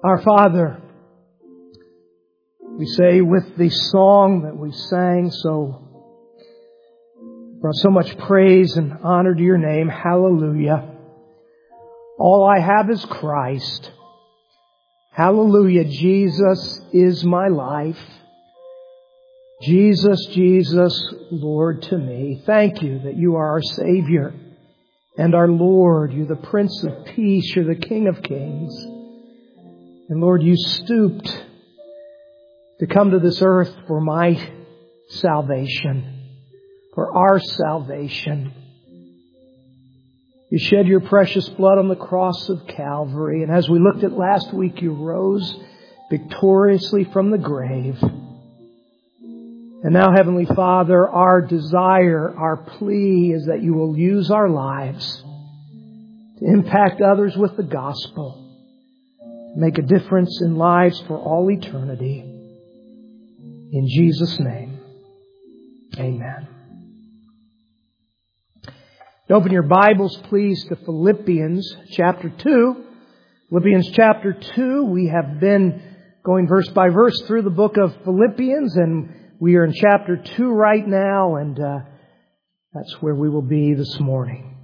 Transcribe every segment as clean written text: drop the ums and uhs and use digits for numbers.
Our Father, we say with the song that we sang, brought so much praise and honor to your name. Hallelujah. All I have is Christ. Hallelujah. Jesus is my life. Jesus, Jesus, Lord to me. Thank you that you are our Savior and our Lord. You're the Prince of Peace. You're the King of Kings. And Lord, you stooped to come to this earth for my salvation, for our salvation. You shed your precious blood on the cross of Calvary. And as we looked at last week, you rose victoriously from the grave. And now, Heavenly Father, our desire, our plea is that you will use our lives to impact others with the gospel, make a difference in lives for all eternity. In Jesus' name, amen. Open your Bibles, please, to Philippians chapter 2. Philippians chapter 2, we have been going verse by verse through the book of Philippians, and we are in chapter 2 right now, and that's where we will be this morning.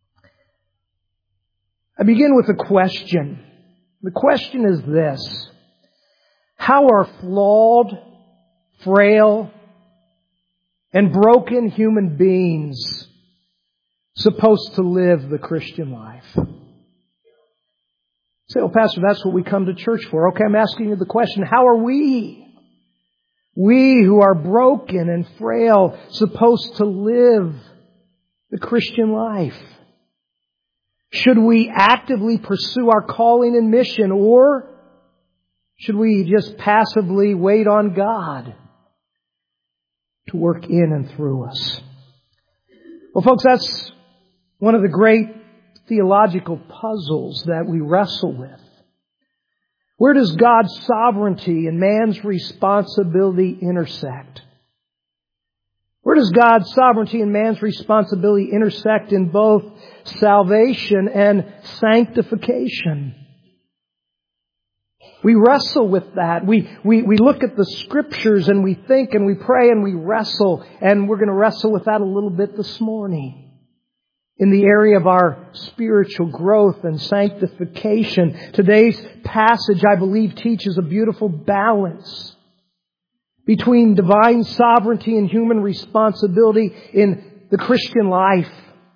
I begin with a question. The question is this: how are flawed, frail, and broken human beings supposed to live the Christian life? You say, well, Pastor, that's what we come to church for. Okay, I'm asking you the question, how are we who are broken and frail, supposed to live the Christian life? Should we actively pursue our calling and mission, or should we just passively wait on God to work in and through us? Well, folks, that's one of the great theological puzzles that we wrestle with. Where does God's sovereignty and man's responsibility intersect? Where does God's sovereignty and man's responsibility intersect in both salvation and sanctification? We wrestle with that. We look at the Scriptures and we think and we pray and we wrestle. And we're going to wrestle with that a little bit this morning. In the area of our spiritual growth and sanctification, today's passage, I believe, teaches a beautiful balance between divine sovereignty and human responsibility in the Christian life,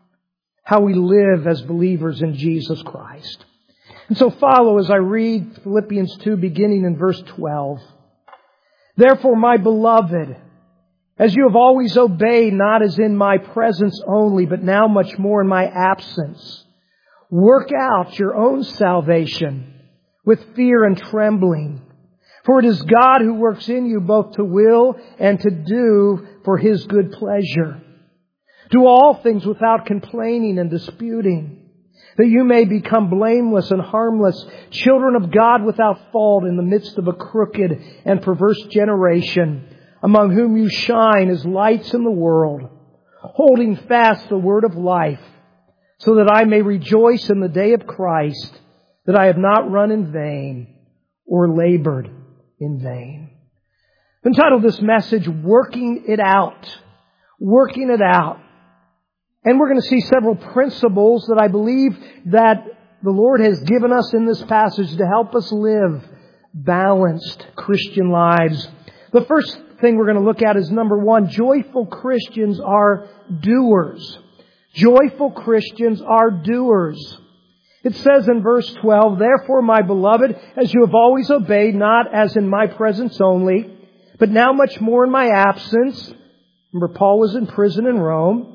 how we live as believers in Jesus Christ. And so follow as I read Philippians 2, beginning in verse 12. Therefore, my beloved, as you have always obeyed, not as in my presence only, but now much more in my absence, work out your own salvation with fear and trembling. For it is God who works in you both to will and to do for His good pleasure. Do all things without complaining and disputing, that you may become blameless and harmless, children of God without fault in the midst of a crooked and perverse generation, among whom you shine as lights in the world, holding fast the word of life, so that I may rejoice in the day of Christ, that I have not run in vain or labored in vain. I've entitled this message, Working It Out. Working It Out. And we're going to see several principles that I believe that the Lord has given us in this passage to help us live balanced Christian lives. The first thing we're going to look at is number one, joyful Christians are doers. Joyful Christians are doers. It says in verse 12, therefore, my beloved, as you have always obeyed, not as in my presence only, but now much more in my absence. Remember, Paul was in prison in Rome.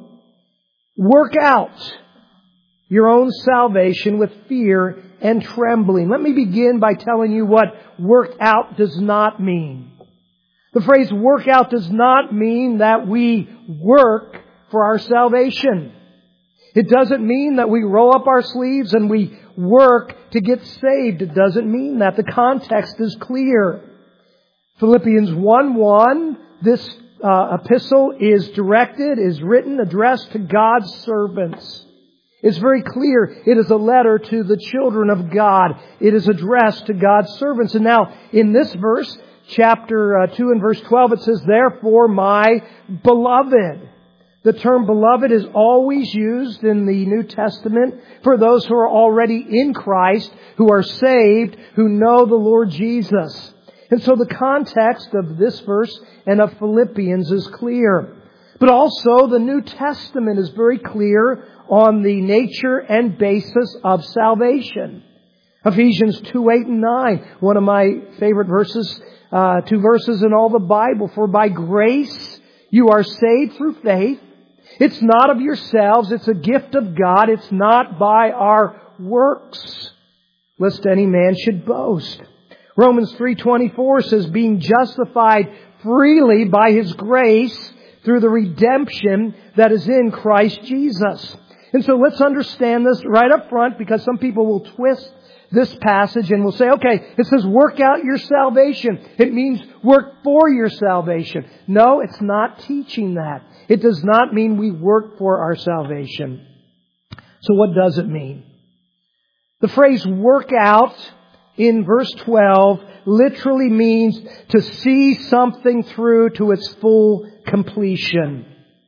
Work out your own salvation with fear and trembling. Let me begin by telling you what work out does not mean. The phrase work out does not mean that we work for our salvation. It doesn't mean that we roll up our sleeves and we work to get saved. It doesn't mean that. The context is clear. Philippians 1:1, this epistle is written, addressed to God's servants. It's very clear. It is a letter to the children of God. It is addressed to God's servants. And now, in this verse, chapter 2 and verse 12, it says, "Therefore, my beloved." The term beloved is always used in the New Testament for those who are already in Christ, who are saved, who know the Lord Jesus. And so the context of this verse and of Philippians is clear. But also the New Testament is very clear on the nature and basis of salvation. Ephesians 2, 8 and 9, one of my favorite verses, 2 verses in all the Bible. "For by grace you are saved through faith. It's not of yourselves, it's a gift of God. It's not by our works, lest any man should boast." Romans 3:24 says, "Being justified freely by His grace through the redemption that is in Christ Jesus." And so let's understand this right up front, because some people will twist this passage and will say, okay, it says work out your salvation. It means work for your salvation. No, it's not teaching that. It does not mean we work for our salvation. So what does it mean? The phrase work out in verse 12 literally means to see something through to its full completion.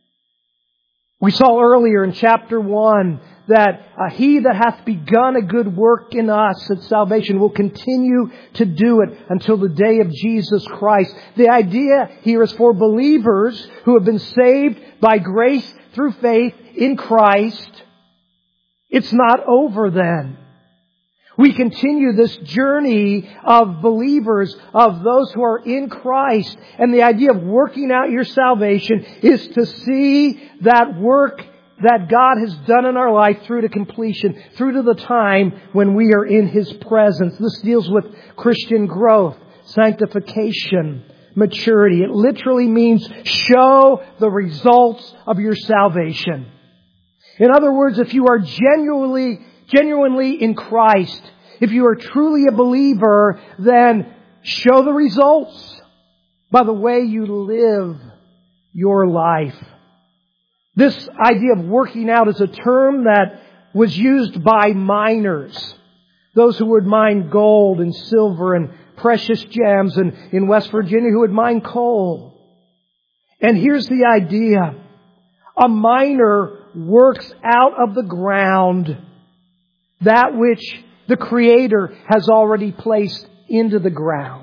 We saw earlier in chapter 1 that He that hath begun a good work in us at salvation will continue to do it until the day of Jesus Christ. The idea here is for believers who have been saved by grace through faith in Christ. It's not over then. We continue this journey of believers, of those who are in Christ. And the idea of working out your salvation is to see that work that God has done in our life through to completion, through to the time when we are in His presence. This deals with Christian growth, sanctification, maturity. It literally means show the results of your salvation. In other words, if you are genuinely in Christ, if you are truly a believer, then show the results by the way you live your life. This idea of working out is a term that was used by miners, those who would mine gold and silver and precious gems, and in West Virginia who would mine coal. And here's the idea. A miner works out of the ground that which the Creator has already placed into the ground.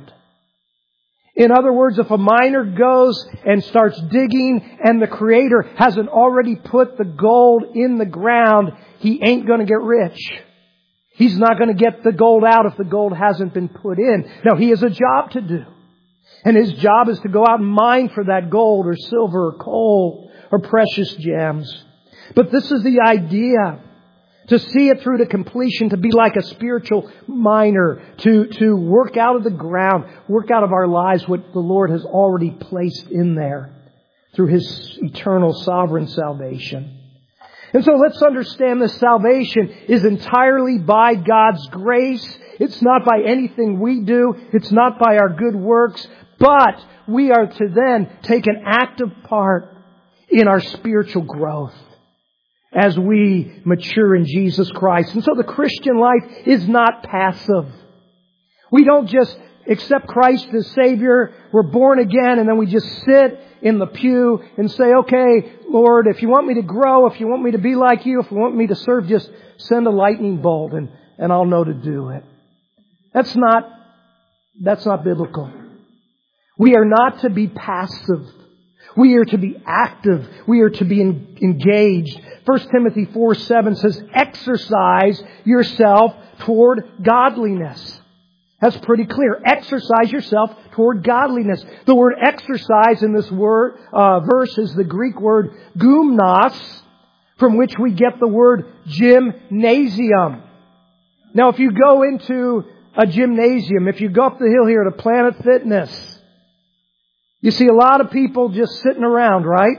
In other words, if a miner goes and starts digging and the Creator hasn't already put the gold in the ground, he ain't going to get rich. He's not going to get the gold out if the gold hasn't been put in. Now, he has a job to do. And his job is to go out and mine for that gold or silver or coal or precious gems. But this is the idea. To see it through to completion, to be like a spiritual miner, to work out of the ground, work out of our lives what the Lord has already placed in there through His eternal sovereign salvation. And so let's understand this salvation is entirely by God's grace. It's not by anything we do. It's not by our good works. But we are to then take an active part in our spiritual growth as we mature in Jesus Christ. And so the Christian life is not passive. We don't just accept Christ as Savior, we're born again, and then we just sit in the pew and say, okay, Lord, if you want me to grow, if you want me to be like you, if you want me to serve, just send a lightning bolt and I'll know to do it. That's not biblical. We are not to be passive. We are to be active. We are to be engaged. 1 Timothy 4:7 says, exercise yourself toward godliness. That's pretty clear. Exercise yourself toward godliness. The word exercise in this verse is the Greek word gymnos, from which we get the word gymnasium. Now, if you go into a gymnasium, if you go up the hill here to Planet Fitness, you see a lot of people just sitting around, right?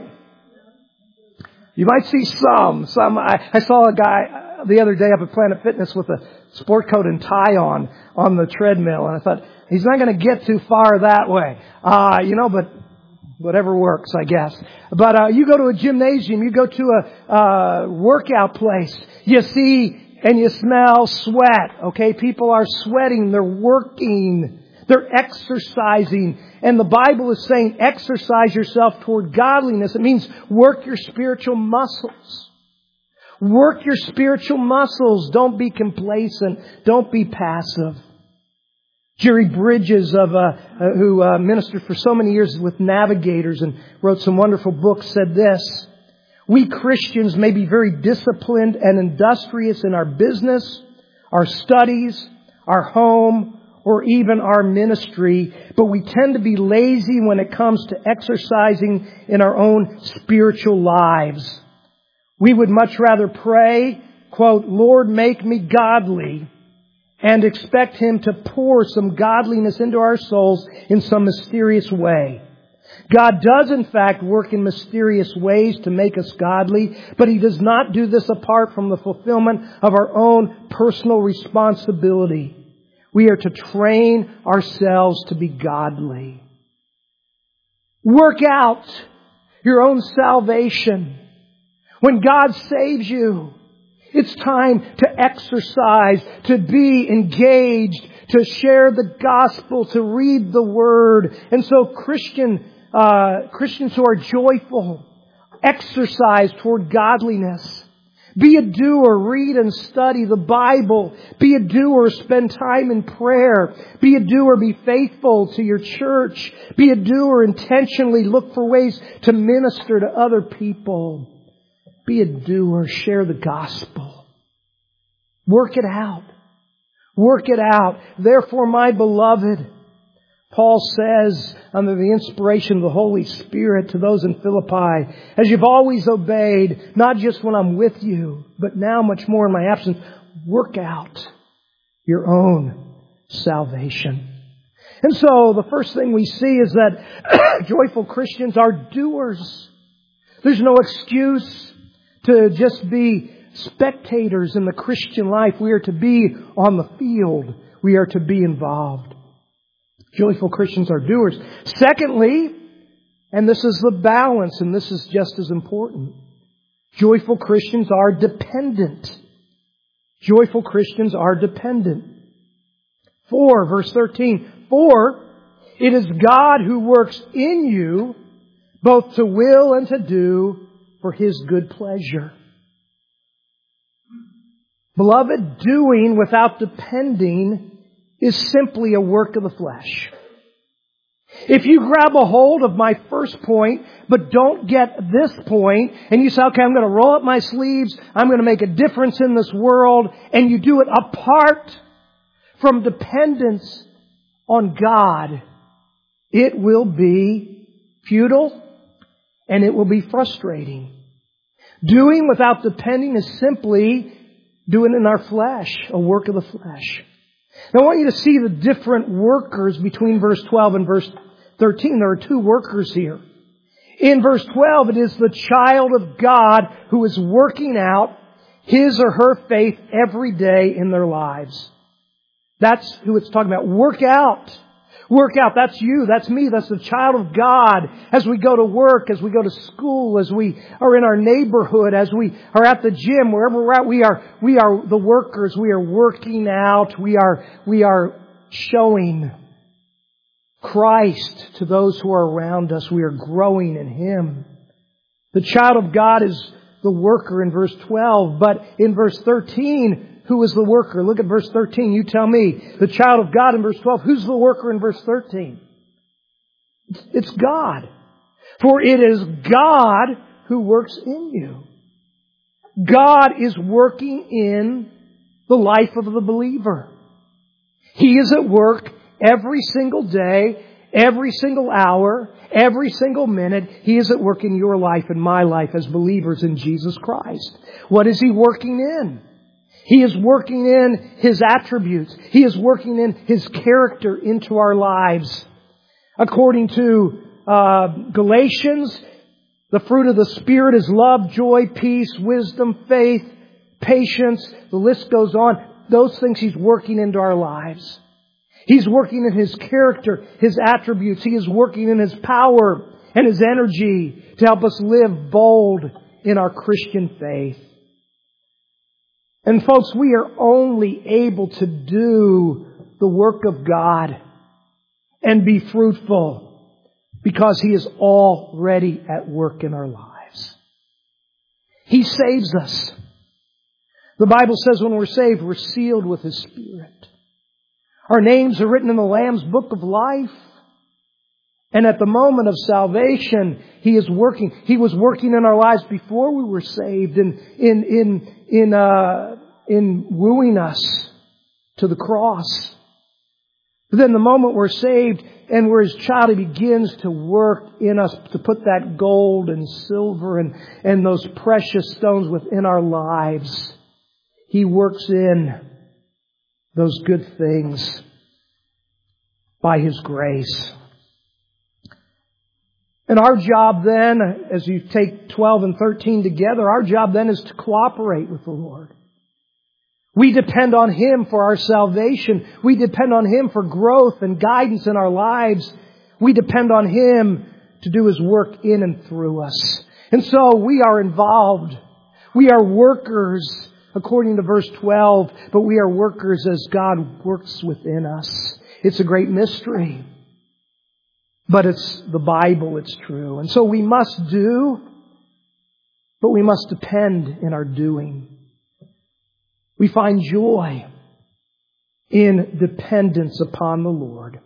You might see some. I saw a guy the other day up at Planet Fitness with a sport coat and tie on the treadmill. And I thought, he's not going to get too far that way. But Whatever works, I guess. But you go to a gymnasium, you go to a workout place, you see and you smell sweat. Okay, people are sweating, they're working, they're exercising. And the Bible is saying exercise yourself toward godliness. It means work your spiritual muscles. Work your spiritual muscles. Don't be complacent. Don't be passive. Jerry Bridges, who ministered for so many years with Navigators and wrote some wonderful books, said this: we Christians may be very disciplined and industrious in our business, our studies, our home, or even our ministry, but we tend to be lazy when it comes to exercising in our own spiritual lives. We would much rather pray, quote, "Lord, make me godly," and expect Him to pour some godliness into our souls in some mysterious way. God does in fact work in mysterious ways to make us godly, but He does not do this apart from the fulfillment of our own personal responsibility. We are to train ourselves to be godly. Work out your own salvation. When God saves you, it's time to exercise, to be engaged, to share the gospel, to read the Word. And so Christians who are joyful exercise toward godliness. Be a doer, read and study the Bible. Be a doer, spend time in prayer. Be a doer, be faithful to your church. Be a doer, intentionally look for ways to minister to other people. Be a doer, share the gospel. Work it out. Work it out. Therefore, my beloved, Paul says, under the inspiration of the Holy Spirit to those in Philippi, as you've always obeyed, not just when I'm with you, but now much more in my absence, work out your own salvation. And so the first thing we see is that joyful Christians are doers. There's no excuse to just be spectators in the Christian life. We are to be on the field. We are to be involved. Joyful Christians are doers. Secondly, and this is the balance, and this is just as important, joyful Christians are dependent. Joyful Christians are dependent. 4, verse 13. For it is God who works in you both to will and to do for His good pleasure. Beloved, doing without depending is simply a work of the flesh. If you grab a hold of my first point, but don't get this point, and you say, okay, I'm going to roll up my sleeves, I'm going to make a difference in this world, and you do it apart from dependence on God, it will be futile and it will be frustrating. Doing without depending is simply doing in our flesh, a work of the flesh. Now I want you to see the different workers between verse 12 and verse 13. There are two workers here. In verse 12, it is the child of God who is working out his or her faith every day in their lives. That's who it's talking about. Work out. Work out. That's you. That's me. That's the child of God. As we go to work, as we go to school, as we are in our neighborhood, as we are at the gym, wherever we're at, we are the workers. We are working out. We are showing Christ to those who are around us. We are growing in Him. The child of God is the worker in verse 12, but in verse 13, who is the worker? Look at verse 13. You tell me. The child of God in verse 12. Who's the worker in verse 13? It's God. For it is God who works in you. God is working in the life of the believer. He is at work every single day, every single hour, every single minute. He is at work in your life and my life as believers in Jesus Christ. What is He working in? He is working in His attributes. He is working in His character into our lives. According to Galatians, the fruit of the Spirit is love, joy, peace, wisdom, faith, patience. The list goes on. Those things He's working into our lives. He's working in His character, His attributes. He is working in His power and His energy to help us live bold in our Christian faith. And folks, we are only able to do the work of God and be fruitful because He is already at work in our lives. He saves us. The Bible says when we're saved, we're sealed with His Spirit. Our names are written in the Lamb's Book of Life. And at the moment of salvation, He is working. He was working in our lives before we were saved in wooing us to the cross. But then the moment we're saved and we're His child, He begins to work in us to put that gold and silver and those precious stones within our lives. He works in those good things by His grace. And our job then, as you take 12 and 13 together, our job then is to cooperate with the Lord. We depend on Him for our salvation. We depend on Him for growth and guidance in our lives. We depend on Him to do His work in and through us. And so we are involved. We are workers, according to verse 12, but we are workers as God works within us. It's a great mystery. But it's the Bible, it's true. And so we must do, but we must depend in our doing. We find joy in dependence upon the Lord.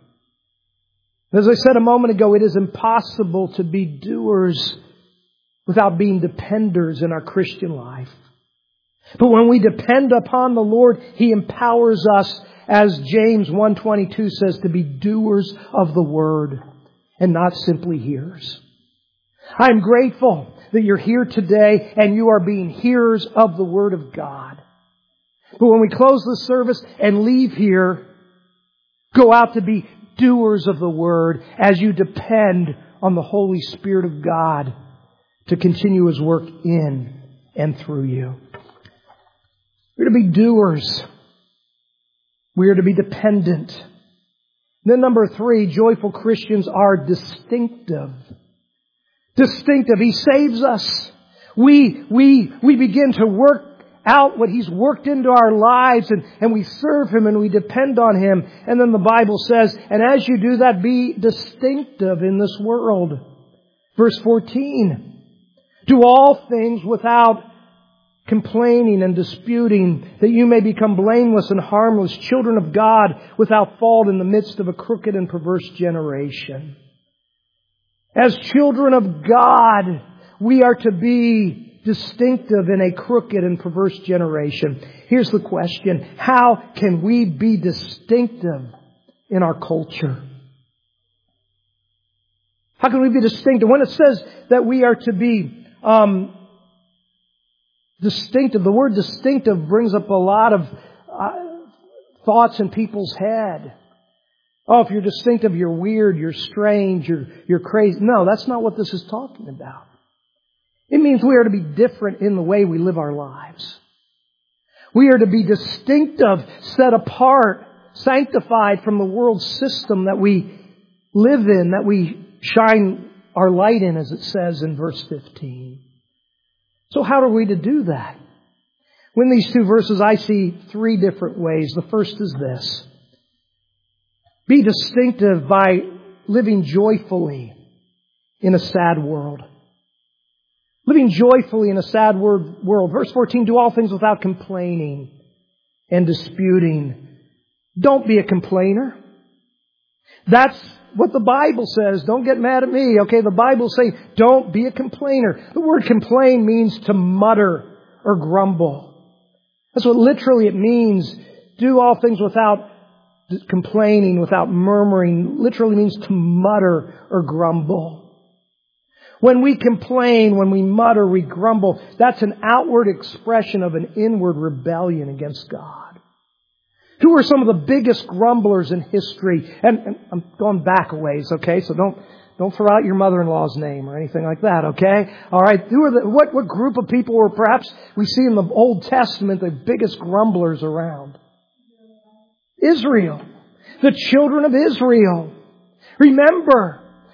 As I said a moment ago, it is impossible to be doers without being dependers in our Christian life. But when we depend upon the Lord, He empowers us, as James 1:22 says, to be doers of the Word and not simply hearers. I'm grateful that you're here today and you are being hearers of the Word of God. But when we close the service and leave here, go out to be doers of the Word as you depend on the Holy Spirit of God to continue His work in and through you. We're to be doers. We are to be dependent. Then number 3, joyful Christians are distinctive. Distinctive. He saves us. We begin to work out what He's worked into our lives and we serve Him and we depend on Him. And then the Bible says, and as you do that, be distinctive in this world. Verse 14. Do all things without complaining and disputing, that you may become blameless and harmless, children of God without fault in the midst of a crooked and perverse generation. As children of God, we are to be distinctive in a crooked and perverse generation. Here's the question: how can we be distinctive in our culture? How can we be distinctive? When it says that we are to be distinctive, the word distinctive brings up a lot of thoughts in people's head. Oh, if you're distinctive, you're weird, you're strange, you're crazy. No, that's not what this is talking about. It means we are to be different in the way we live our lives. We are to be distinctive, set apart, sanctified from the world system that we live in, that we shine our light in, as it says in verse 15. So how are we to do that? Well, in these two verses, I see 3 different ways. The first is this: be distinctive by living joyfully in a sad world. Living joyfully in a sad world. Verse 14, do all things without complaining and disputing. Don't be a complainer. That's what the Bible says. Don't get mad at me. Okay, the Bible says don't be a complainer. The word complain means to mutter or grumble. That's what literally it means. Do all things without complaining, without murmuring. Literally means to mutter or grumble. When we complain, when we mutter, we grumble, that's an outward expression of an inward rebellion against God. Who are some of the biggest grumblers in history? And I'm going back a ways, okay? So don't throw out your mother-in-law's name or anything like that, okay? All right. What group of people were perhaps we see in the Old Testament the biggest grumblers around? Israel. The children of Israel. Remember,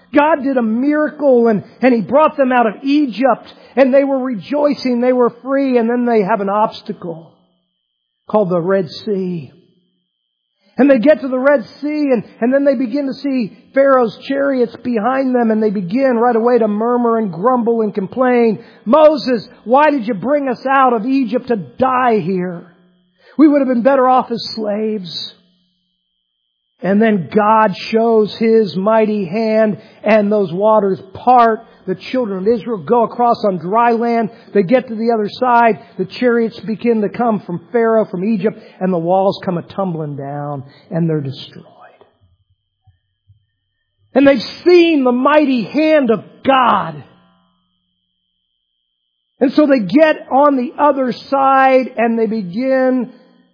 God did a miracle and He brought them out of Egypt and they were rejoicing, they were free, and then they have an obstacle called the Red Sea. And they get to the Red Sea and then they begin to see Pharaoh's chariots behind them and they begin right away to murmur and grumble and complain. Moses, why did you bring us out of Egypt to die here? We would have been better off as slaves. And then God shows His mighty hand and those waters part. The children of Israel go across on dry land. They get to the other side. The chariots begin to come from Pharaoh, from Egypt, and the walls come a-tumbling down and they're destroyed. And they've seen the mighty hand of God. And so they get on the other side and they begin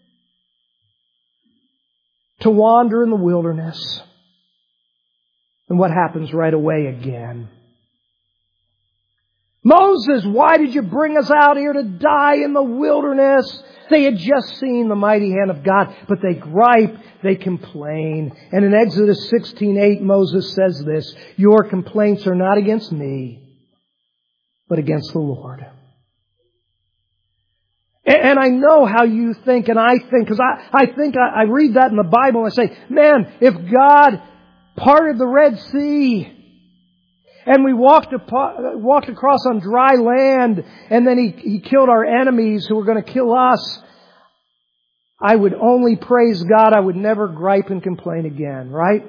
to wander in the wilderness. And what happens right away again? Moses, why did you bring us out here to die in the wilderness? They had just seen the mighty hand of God, but they gripe, they complain. And in Exodus 16:8, Moses says this, your complaints are not against me, but against the Lord. And I know how you think and I think, because I read that in the Bible and I say, man, if God parted the Red Sea and we walked across on dry land and then He killed our enemies who were going to kill us, I would only praise God. I would never gripe and complain again, right?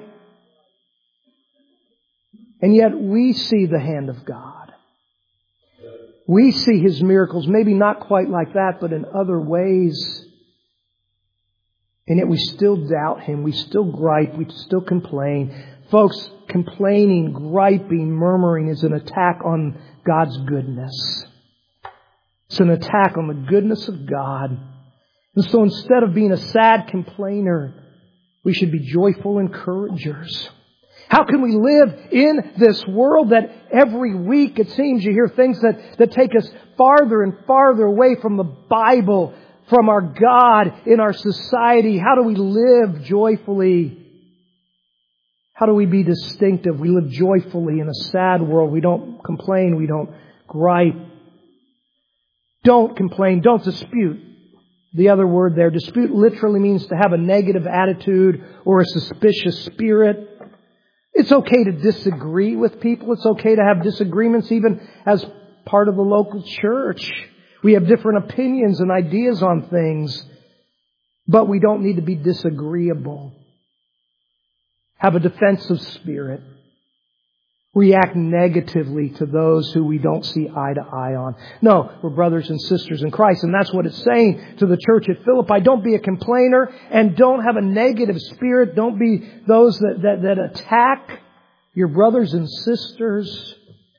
And yet we see the hand of God. We see His miracles, maybe not quite like that, but in other ways. And yet we still doubt Him. We still gripe. We still complain. Folks, complaining, griping, murmuring is an attack on God's goodness. It's an attack on the goodness of God. And so instead of being a sad complainer, we should be joyful encouragers. How can we live in this world that every week it seems you hear things that take us farther and farther away from the Bible, from our God, in our society? How do we live joyfully? How do we be distinctive? We live joyfully in a sad world. We don't complain. We don't gripe. Don't complain. Don't dispute. The other word there, dispute, literally means to have a negative attitude or a suspicious spirit. It's okay to disagree with people. It's okay to have disagreements even as part of the local church. We have different opinions and ideas on things, but we don't need to be disagreeable. Have a defensive spirit. React negatively to those who we don't see eye to eye on. No, we're brothers and sisters in Christ, and that's what it's saying to the church at Philippi. Don't be a complainer and don't have a negative spirit. Don't be those that attack your brothers and sisters.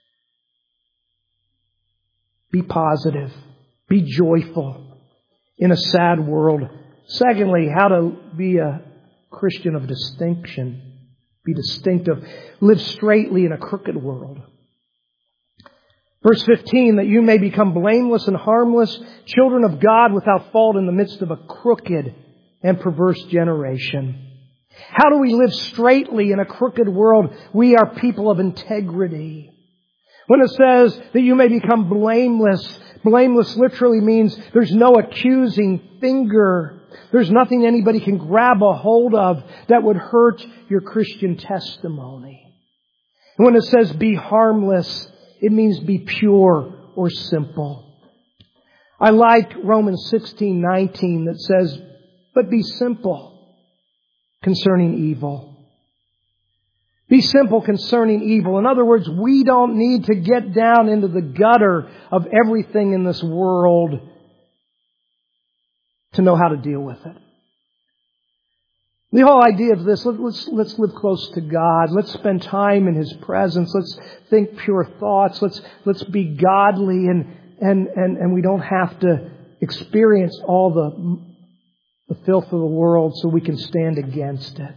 Be positive. Be joyful in a sad world. Secondly, how to be a Christian of distinction. Be distinctive. Live straightly in a crooked world. Verse 15, that you may become blameless and harmless, children of God without fault in the midst of a crooked and perverse generation. How do we live straightly in a crooked world? We are people of integrity. When it says that you may become blameless, blameless literally means there's no accusing finger. There's nothing anybody can grab a hold of that would hurt your Christian testimony. And when it says be harmless, it means be pure or simple. I like Romans 16:19 that says, but be simple concerning evil. Be simple concerning evil. In other words, we don't need to get down into the gutter of everything in this world to know how to deal with it. The whole idea of this, let's live close to God. Let's spend time in His presence. Let's think pure thoughts. Let's be godly and we don't have to experience all the filth of the world so we can stand against it.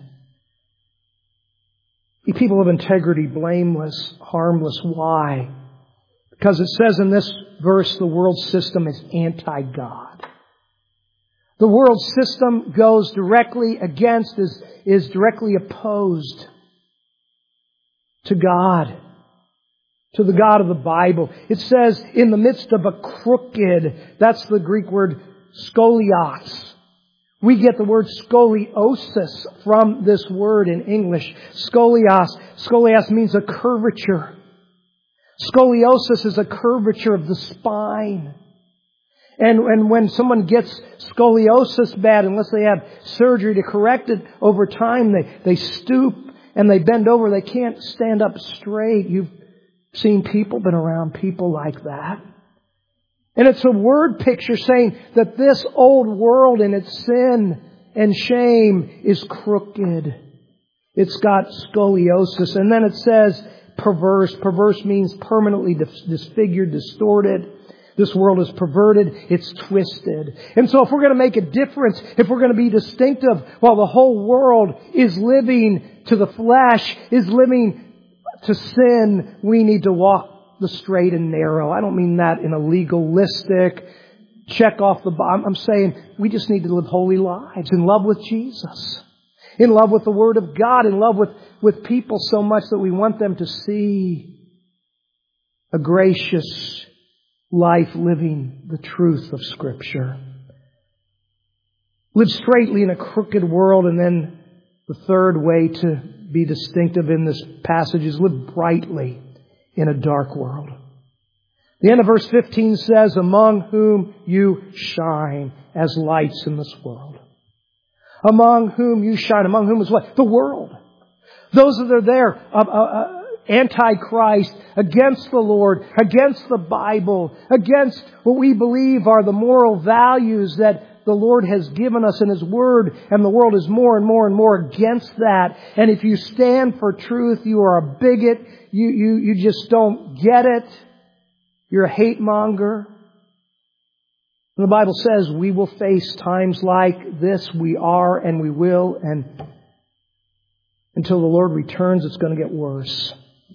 Be people of integrity, blameless, harmless. Why? Because it says in this verse the world system is anti-God. The world system goes directly against, is directly opposed to God, to the God of the Bible. It says, in the midst of a crooked, that's the Greek word scolios. We get the word scoliosis from this word in English. Scolios. Scolios means a curvature. Scoliosis is a curvature of the spine. And when someone gets scoliosis bad, unless they have surgery to correct it over time, they stoop and they bend over. They can't stand up straight. You've seen people, been around people like that. And it's a word picture saying that this old world in its sin and shame is crooked. It's got scoliosis. And then it says perverse. Perverse means permanently disfigured, distorted. This world is perverted. It's twisted. And so if we're going to make a difference, if we're going to be distinctive while the whole world is living to the flesh, is living to sin, we need to walk the straight and narrow. I don't mean that in a legalistic, check off the box. I'm saying we just need to live holy lives in love with Jesus, in love with the Word of God, in love with people so much that we want them to see a gracious life living the truth of Scripture. Live straightly in a crooked world. And then the third way to be distinctive in this passage is live brightly in a dark world. The end of verse 15 says, among whom you shine as lights in this world. Among whom you shine. Among whom is what? The world. Those that are there, Antichrist, against the Lord, against the Bible, against what we believe are the moral values that the Lord has given us in His Word, and the world is more and more and more against that. And if you stand for truth, you are a bigot. You just don't get it. You're a hate monger. And the Bible says we will face times like this. We are and we will. And until the Lord returns, it's going to get worse.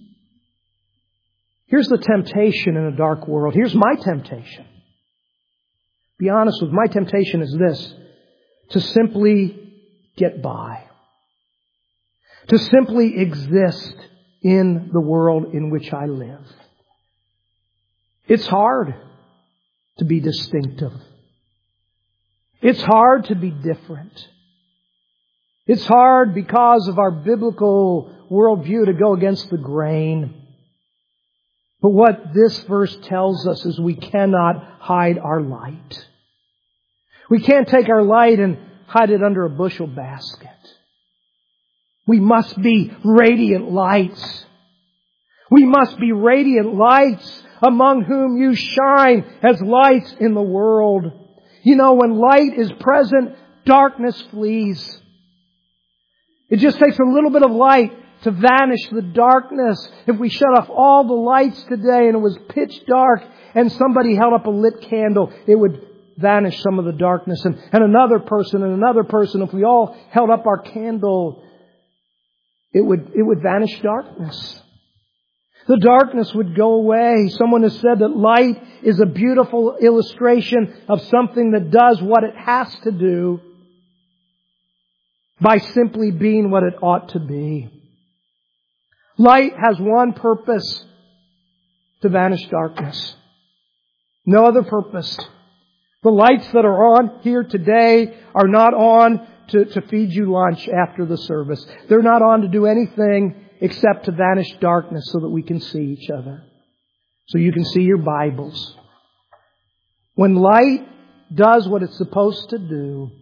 Here's the temptation in a dark world. Here's my temptation. Be honest with you, my temptation is this: to simply get by. To simply exist in the world in which I live. It's hard to be distinctive. It's hard to be different. It's hard because of our biblical worldview to go against the grain. But what this verse tells us is we cannot hide our light. We can't take our light and hide it under a bushel basket. We must be radiant lights. We must be radiant lights among whom you shine as lights in the world. You know, when light is present, darkness flees. It just takes a little bit of light to vanish the darkness. If we shut off all the lights today and it was pitch dark and somebody held up a lit candle, it would vanish some of the darkness. And another person and another person, if we all held up our candle, it would vanish darkness. The darkness would go away. Someone has said that light is a beautiful illustration of something that does what it has to do by simply being what it ought to be. Light has one purpose: to vanish darkness. No other purpose. The lights that are on here today are not on to feed you lunch after the service. They're not on to do anything except to vanish darkness so that we can see each other. So you can see your Bibles. When light does what it's supposed to do,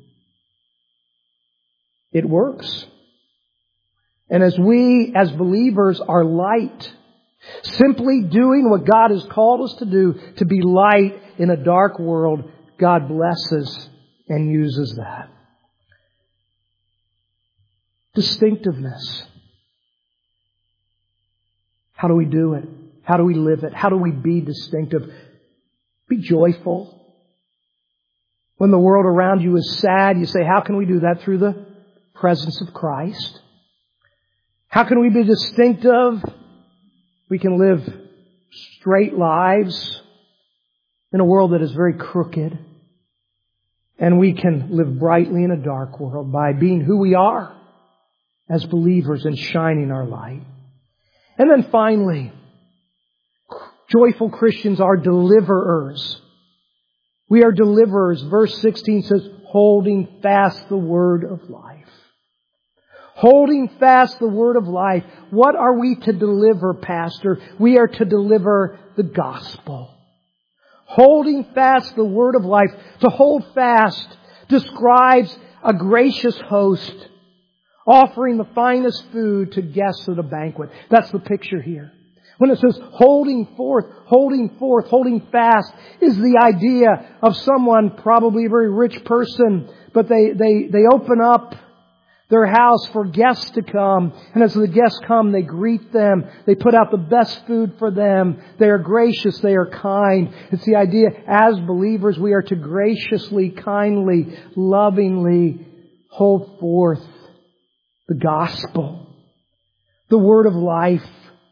it works. And as we, as believers, are light, simply doing what God has called us to do, to be light in a dark world, God blesses and uses that. Distinctiveness. How do we do it? How do we live it? How do we be distinctive? Be joyful. When the world around you is sad, you say, how can we do that? Through the presence of Christ. How can we be distinctive? We can live straight lives in a world that is very crooked. And we can live brightly in a dark world by being who we are as believers and shining our light. And then finally, joyful Christians are deliverers. We are deliverers. Verse 16 says, holding fast the word of life. Holding fast the word of life. What are we to deliver, Pastor? We are to deliver the gospel. Holding fast the word of life. To hold fast describes a gracious host offering the finest food to guests at a banquet. That's the picture here. When it says holding forth, holding fast is the idea of someone, probably a very rich person, but they open up their house for guests to come. And as the guests come, they greet them. They put out the best food for them. They are gracious. They are kind. It's the idea, as believers, we are to graciously, kindly, lovingly hold forth the gospel, the word of life,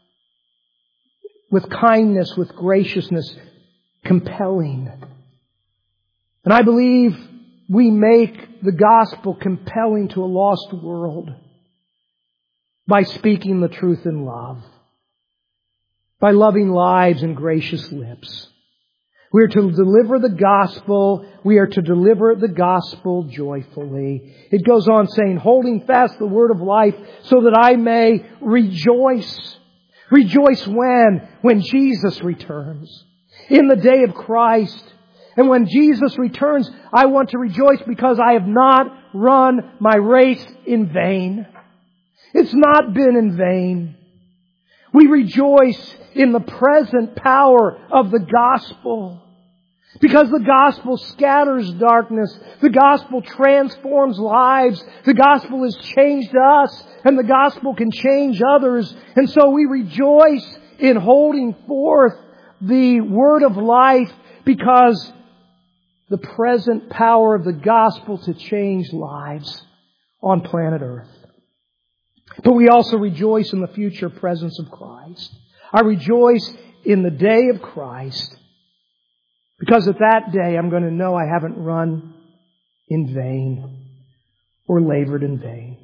with kindness, with graciousness, compelling. And I believe we make the gospel compelling to a lost world by speaking the truth in love, by loving lives and gracious lips. We are to deliver the gospel. We are to deliver the gospel joyfully. It goes on saying, holding fast the word of life so that I may rejoice. Rejoice when? When Jesus returns. In the day of Christ. And when Jesus returns, I want to rejoice because I have not run my race in vain. It's not been in vain. We rejoice in the present power of the gospel. Because the gospel scatters darkness. The gospel transforms lives. The gospel has changed us. And the gospel can change others. And so we rejoice in holding forth the word of life because the present power of the gospel to change lives on planet Earth. But we also rejoice in the future presence of Christ. I rejoice in the day of Christ because at that day I'm going to know I haven't run in vain or labored in vain.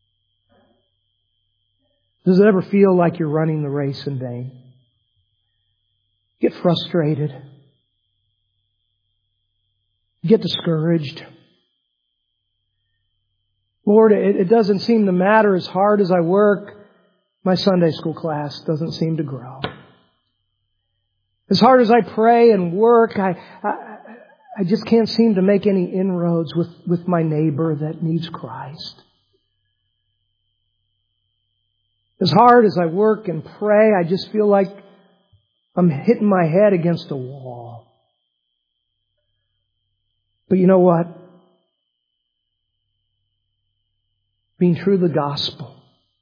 Does it ever feel like you're running the race in vain? Get frustrated. Get discouraged. Lord, it doesn't seem to matter as hard as I work. My Sunday school class doesn't seem to grow. As hard as I pray and work, I just can't seem to make any inroads with my neighbor that needs Christ. As hard as I work and pray, I just feel like I'm hitting my head against a wall. But you know what? Being true to the gospel,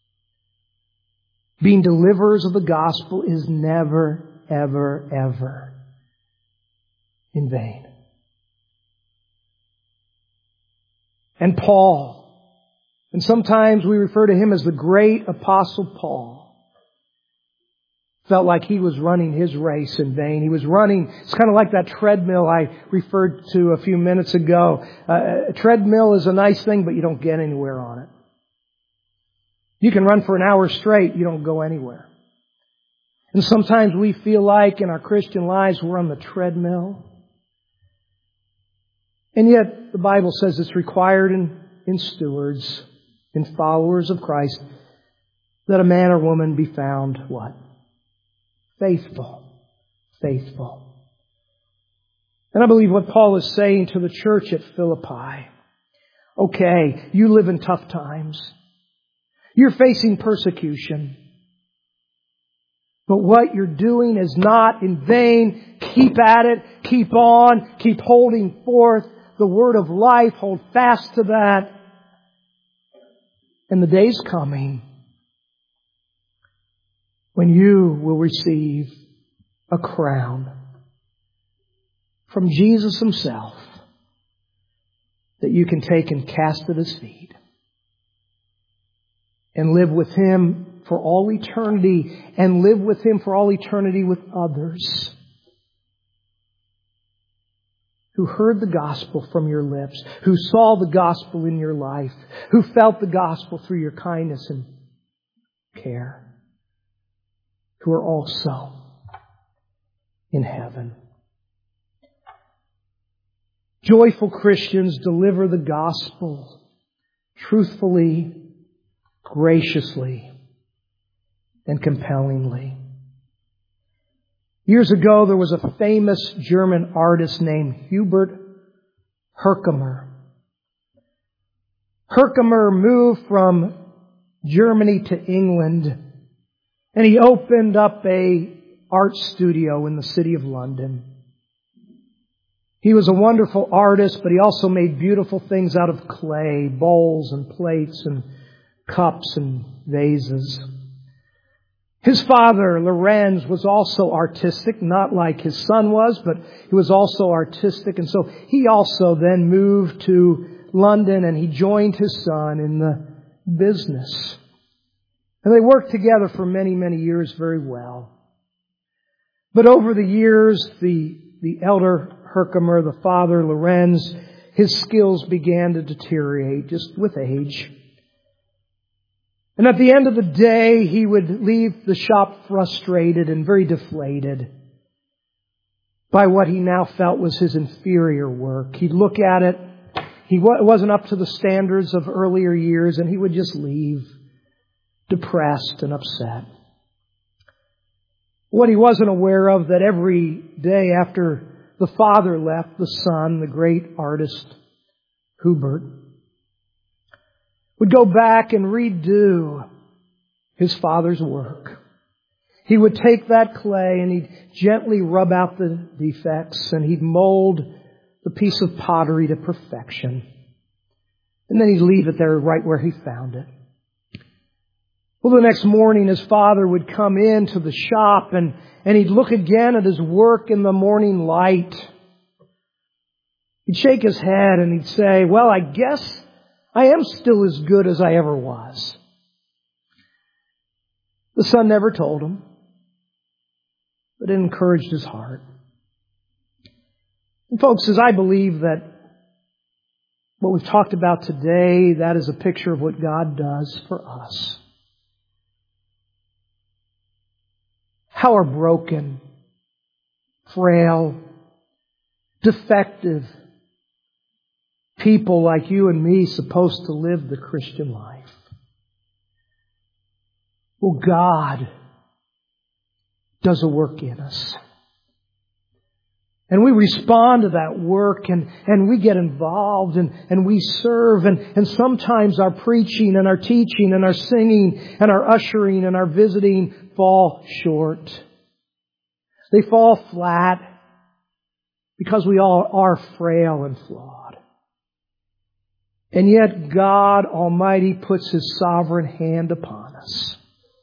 being deliverers of the gospel is never, ever, ever in vain. And Paul, and sometimes we refer to him as the great apostle Paul, felt like he was running his race in vain. He was running, it's kind of like that treadmill I referred to a few minutes ago. A treadmill is a nice thing, but you don't get anywhere on it. You can run for an hour straight, you don't go anywhere. And sometimes we feel like in our Christian lives we're on the treadmill. And yet the Bible says it's required in stewards, in followers of Christ, that a man or woman be found what? Faithful. Faithful. And I believe what Paul is saying to the church at Philippi. Okay, you live in tough times. You're facing persecution. But what you're doing is not in vain. Keep at it. Keep on. Keep holding forth the word of life. Hold fast to that. And the day's coming when you will receive a crown from Jesus Himself that you can take and cast at His feet and live with Him for all eternity and live with Him for all eternity with others who heard the gospel from your lips, who saw the gospel in your life, who felt the gospel through your kindness and care. who are also in heaven. Joyful Christians deliver the gospel truthfully, graciously, and compellingly. Years ago, there was a famous German artist named Hubert Herkomer. Herkomer moved from Germany to England, and he opened up a art studio in the city of London. He was a wonderful artist, but he also made beautiful things out of clay, bowls and plates and cups and vases. His father, Lorenz, was also artistic, not like his son was, but he was also artistic. And so he also then moved to London and he joined his son in the business. And they worked together for many, many years very well. But over the years, the elder Herkomer, the father, Lorenz, his skills began to deteriorate just with age. And at the end of the day, he would leave the shop frustrated and very deflated by what he now felt was his inferior work. He'd look at it. It wasn't up to the standards of earlier years, and he would just leave depressed and upset. What he wasn't aware of, that every day after the father left, the son, the great artist, Hubert, would go back and redo his father's work. He would take that clay and he'd gently rub out the defects and he'd mold the piece of pottery to perfection. And then he'd leave it there right where he found it. Well, the next morning his father would come into the shop and he'd look again at his work in the morning light. He'd shake his head and he'd say, "Well, I guess I am still as good as I ever was." The son never told him, but it encouraged his heart. And folks, as I believe that what we've talked about today, that is a picture of what God does for us. How are broken, frail, defective people like you and me supposed to live the Christian life? Well, God does a work in us. And we respond to that work and we get involved and we serve. And sometimes our preaching and our teaching and our singing and our ushering and our visiting fall short. They fall flat because we all are frail and flawed. And yet God Almighty puts His sovereign hand upon us.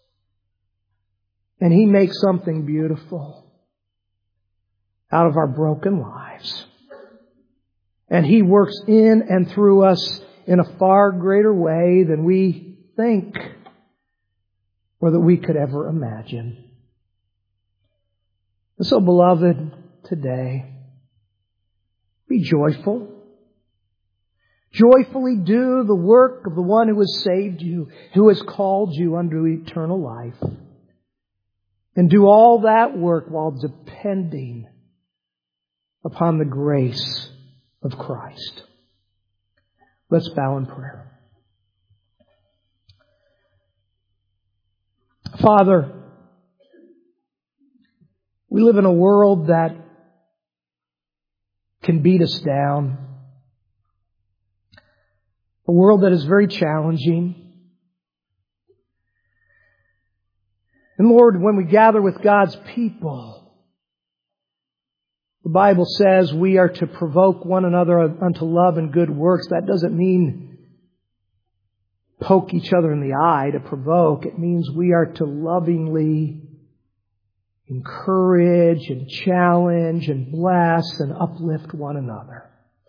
And He makes something beautiful out of our broken lives. And He works in and through us in a far greater way than we think or that we could ever imagine. And so, beloved, today, be joyful. Joyfully do the work of the one who has saved you, who has called you unto eternal life. And do all that work while depending upon the grace of Christ. Let's bow in prayer. Father, we live in a world that can beat us down. A world that is very challenging. And Lord, when we gather with God's people, the Bible says we are to provoke one another unto love and good works. That doesn't mean poke each other in the eye to provoke. It means we are to lovingly encourage and challenge and bless and uplift one another.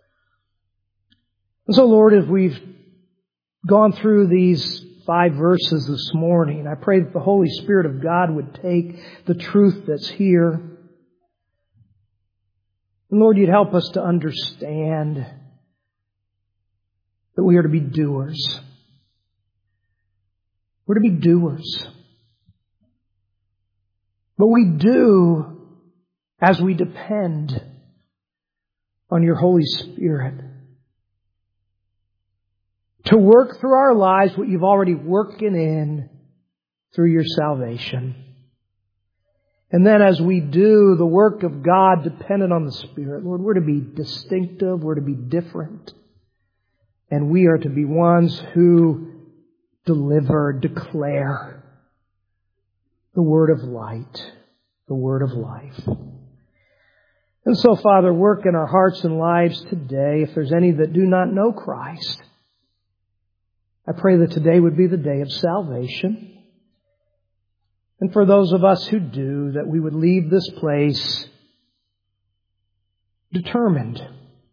And so, Lord, as we've gone through these 5 verses this morning, I pray that the Holy Spirit of God would take the truth that's here. And Lord, You'd help us to understand that we are to be doers. We're to be doers. But we do as we depend on your Holy Spirit to work through our lives what you've already worked in through your salvation. And then as we do the work of God dependent on the Spirit, Lord, we're to be distinctive, we're to be different. And we are to be ones who declare the word of light, the word of life. And so, Father, work in our hearts and lives today. If there's any that do not know Christ, I pray that today would be the day of salvation. And for those of us who do, that we would leave this place determined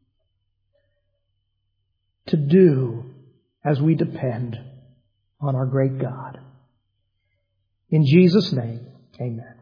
to do as we depend on our great God. In Jesus' name, amen.